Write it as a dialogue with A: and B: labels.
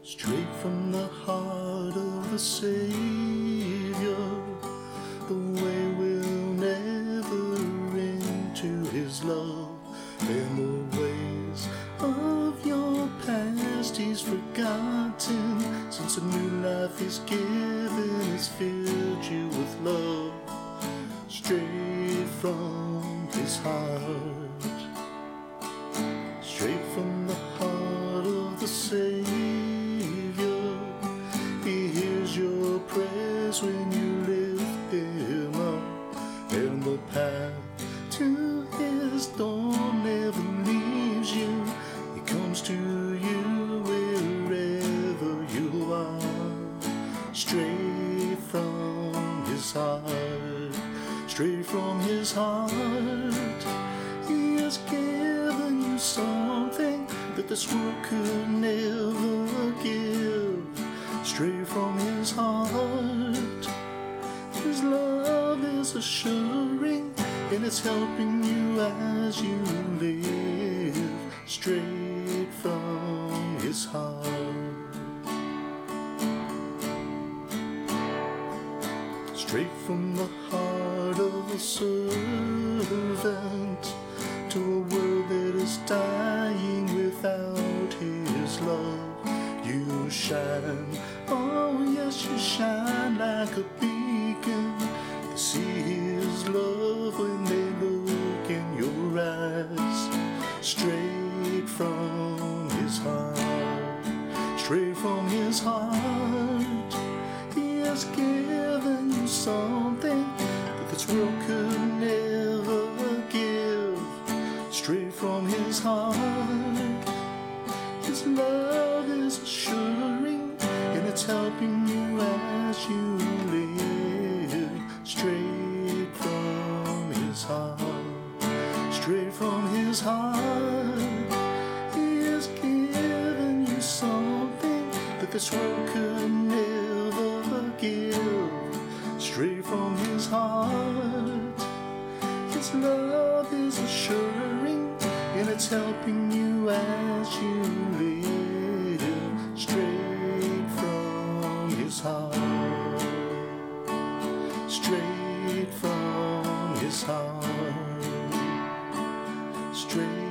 A: straight from the heart of the Savior. The way will never into His love, and the ways of your past He's forgotten, since a new life He's given has filled you with love, straight from His heart, straight from the heart of the Savior. He hears your prayers when you lift Him up, and the path to His door never leaves you. He comes to you wherever you are, straight from His heart, straight from His heart. He has given you something that this world could never give, straight from His heart. His love is assuring, and it's helping you as you live, straight from His heart, straight from the heart of a servant to a world that is dying without His love. You shine, oh yes, you shine like a beacon. They see His love when they look in your eyes, straight from His heart, straight from His heart. He has given you something that this world could never give, straight from His heart. His love is assuring, and it's helping you as you live, straight from His heart, straight from His heart. He has given you something that this world could never give, straight from His heart. His love is assuring, and it's helping you as you live, straight from His heart, straight from His heart, straight